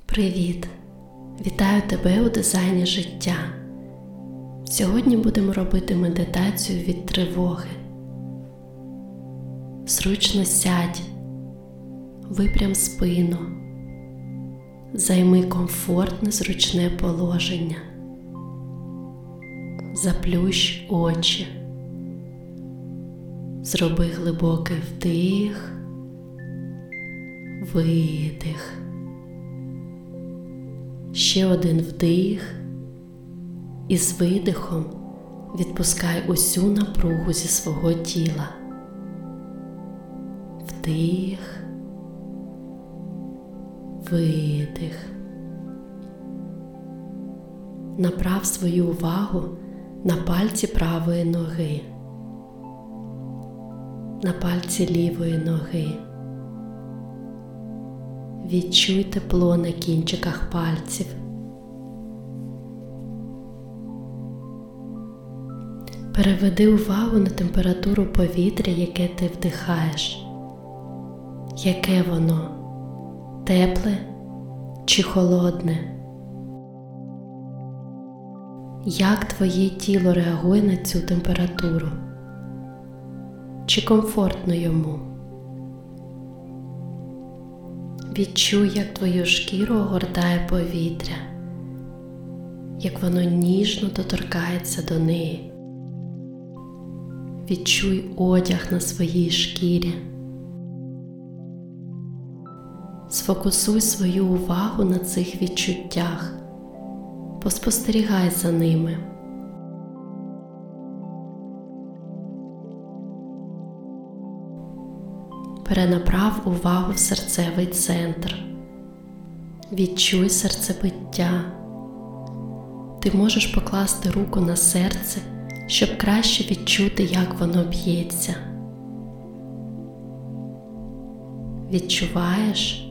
Привіт! Вітаю тебе у дизайні життя. Сьогодні будемо робити медитацію від тривоги. Зручно сядь, випрям спину, займи комфортне, зручне положення. Заплющ очі. Зроби глибокий вдих, видих. Ще один вдих і з видихом відпускай усю напругу зі свого тіла. Вдих, видих. Направ свою увагу на пальці правої ноги, на пальці лівої ноги. Відчуй тепло на кінчиках пальців. Переведи увагу на температуру повітря, яке ти вдихаєш. Яке воно? Тепле чи холодне? Як твоє тіло реагує на цю температуру? Чи комфортно йому? Відчуй, як твою шкіру огортає повітря, як воно ніжно доторкається до неї. Відчуй одяг на своїй шкірі. Сфокусуй свою увагу на цих відчуттях. Поспостерігай за ними. Перенаправ увагу в серцевий центр. Відчуй серцебиття. Ти можеш покласти руку на серце, щоб краще відчути, як воно б'ється. Відчуваєш?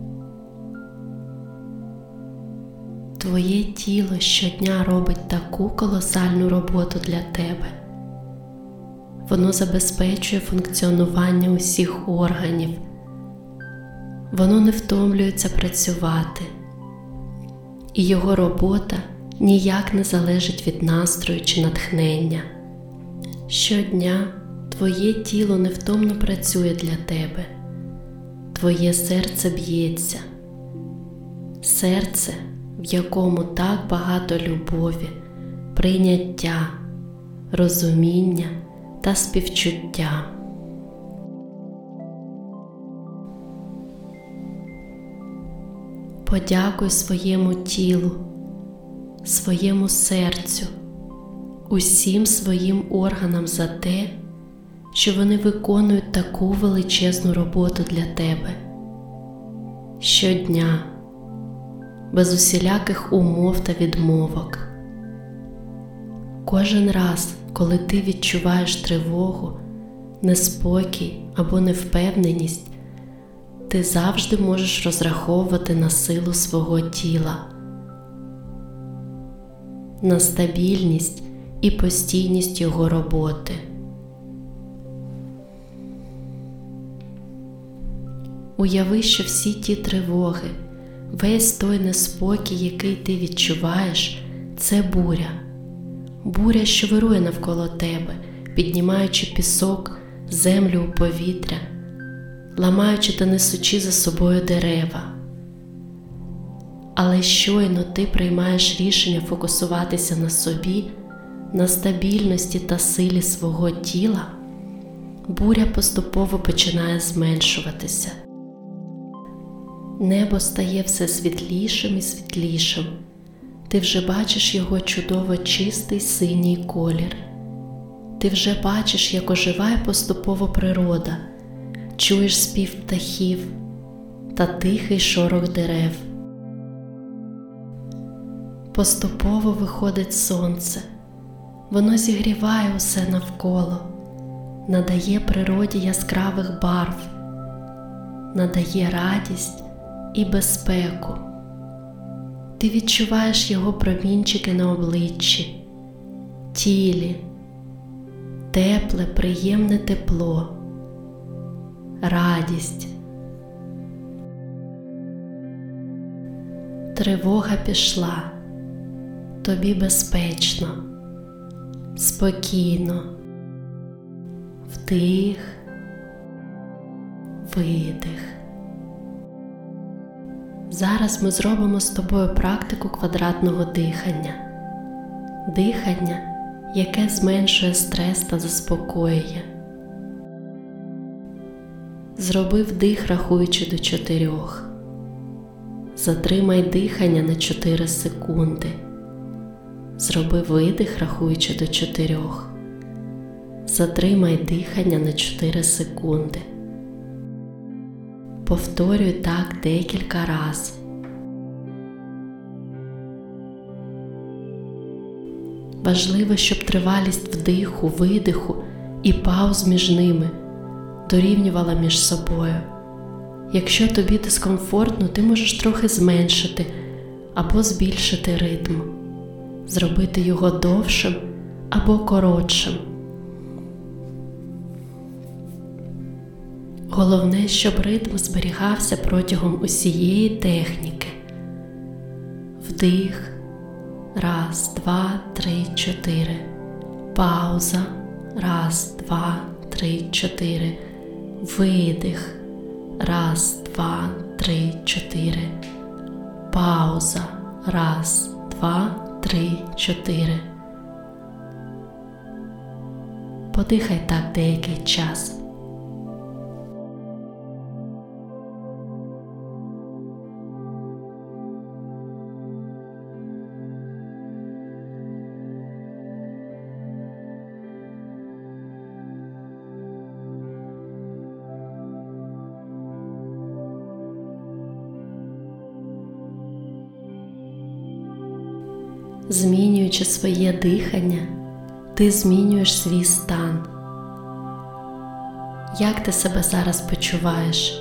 Твоє тіло щодня робить таку колосальну роботу для тебе. Воно забезпечує функціонування усіх органів. Воно не втомлюється працювати. І його робота ніяк не залежить від настрою чи натхнення. Щодня твоє тіло невтомно працює для тебе. Твоє серце б'ється. Серце, в якому так багато любові, прийняття, розуміння та співчуття. Подякуй своєму тілу, своєму серцю, усім своїм органам за те, що вони виконують таку величезну роботу для тебе. Щодня, без усіляких умов та відмовок. Кожен раз, коли ти відчуваєш тривогу, неспокій або невпевненість, ти завжди можеш розраховувати на силу свого тіла, на стабільність і постійність його роботи. Уяви, що всі ті тривоги, весь той неспокій, який ти відчуваєш, це буря. Буря, що вирує навколо тебе, піднімаючи пісок, землю у повітря, ламаючи та несучи за собою дерева. Але щойно ти приймаєш рішення фокусуватися на собі, на стабільності та силі свого тіла, буря поступово починає зменшуватися. Небо стає все світлішим і світлішим. Ти вже бачиш його чудово чистий синій колір. Ти вже бачиш, як оживає поступово природа, чуєш спів птахів та тихий шорох дерев. Поступово виходить сонце. Воно зігріває усе навколо, надає природі яскравих барв, надає радість і безпеку. Ти відчуваєш його промінчики на обличчі, тілі, тепле, приємне тепло, радість. Тривога пішла. Тобі безпечно, спокійно. Вдих, видих. Зараз ми зробимо з тобою практику квадратного дихання. Дихання, яке зменшує стрес та заспокоює. Зроби вдих, рахуючи до 4. Затримай дихання на 4 секунди. Зроби видих, рахуючи до 4. Затримай дихання на 4 секунди. Повторюй так декілька разів. Важливо, щоб тривалість вдиху, видиху і пауз між ними дорівнювала між собою. Якщо тобі дискомфортно, ти можеш трохи зменшити або збільшити ритм, зробити його довшим або коротшим. Головне, щоб ритм зберігався протягом усієї техніки. Вдих. 1, 2, 3, 4. Пауза. 1, 2, 3, 4. Видих. 1, 2, 3, 4. Пауза. 1, 2, 3, 4. Подихай так деякий час. Змінюючи своє дихання, ти змінюєш свій стан. Як ти себе зараз почуваєш?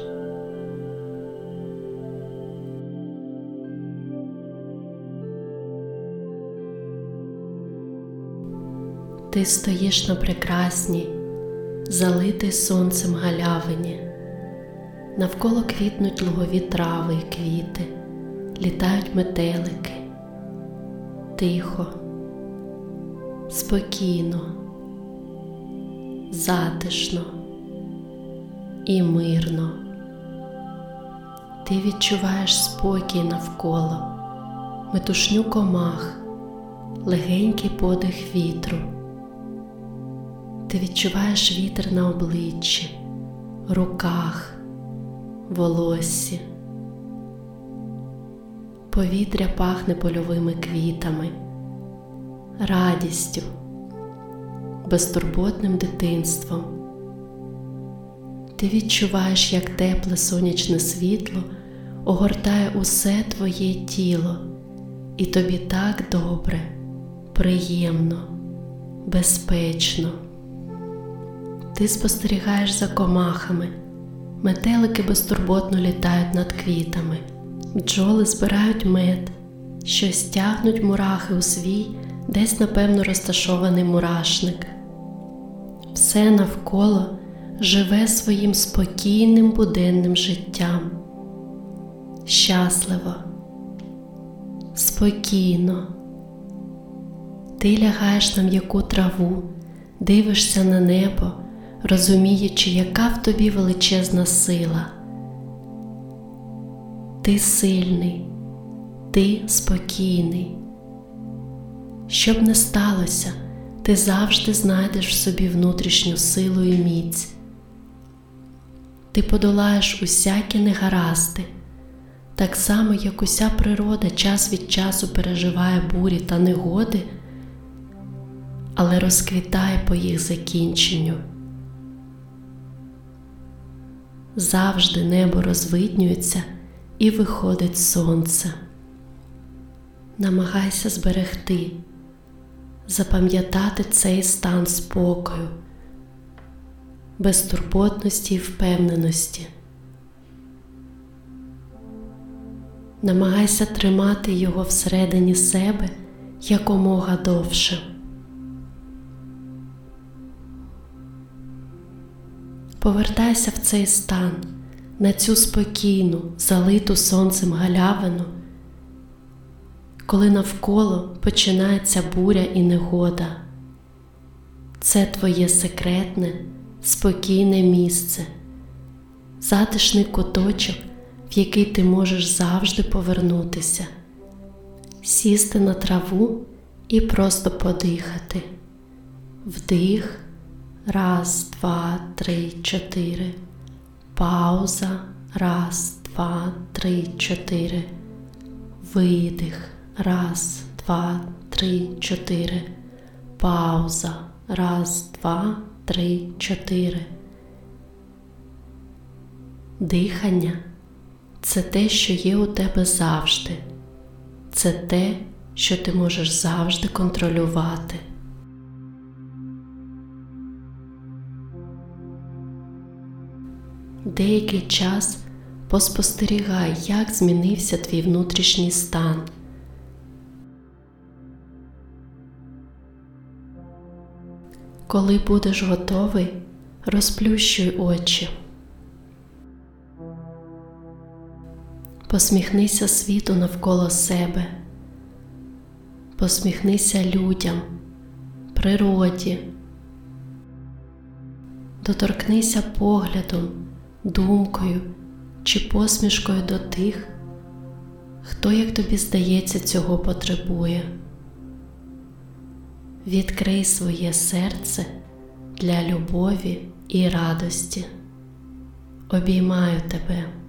Ти стоїш на прекрасній, залитій сонцем галявині. Навколо квітнуть лугові трави і квіти, літають метелики. Тихо, спокійно, затишно і мирно. Ти відчуваєш спокій навколо, метушню комах, легенький подих вітру. Ти відчуваєш вітер на обличчі, руках, волоссі. Повітря пахне польовими квітами, радістю, безтурботним дитинством. Ти відчуваєш, як тепле сонячне світло огортає усе твоє тіло, і тобі так добре, приємно, безпечно. Ти спостерігаєш за комахами, метелики безтурботно літають над квітами. Бджоли збирають мед, щось тягнуть мурахи у свій, десь, напевно, розташований мурашник. Все навколо живе своїм спокійним буденним життям. Щасливо, спокійно. Ти лягаєш на м'яку траву, дивишся на небо, розуміючи, яка в тобі величезна сила. Ти сильний, ти спокійний. Що б не сталося, ти завжди знайдеш в собі внутрішню силу і міць. Ти подолаєш усякі негаразди, так само, як уся природа час від часу переживає бурі та негоди, але розквітає по їх закінченню. Завжди небо розвиднюється і виходить сонце. Намагайся зберегти, запам'ятати цей стан спокою, безтурботності і впевненості. Намагайся тримати його всередині себе якомога довше. Повертайся в цей стан, на цю спокійну, залиту сонцем галявину, коли навколо починається буря і негода. Це твоє секретне, спокійне місце, затишний куточок, в який ти можеш завжди повернутися, сісти на траву і просто подихати. Вдих, 1, 2, 3, 4. Пауза, 1, 2, 3, 4. Видих, 1, 2, 3, 4. Пауза, 1, 2, 3, 4. Дихання – це те, що є у тебе завжди. Це те, що ти можеш завжди контролювати. Деякий час поспостерігай, як змінився твій внутрішній стан. Коли будеш готовий, розплющуй очі. Посміхнися світу навколо себе. Посміхнися людям, природі. Доторкнися поглядом, думкою чи посмішкою до тих, хто, як тобі здається, цього потребує. Відкрий своє серце для любові і радості. Обіймаю тебе.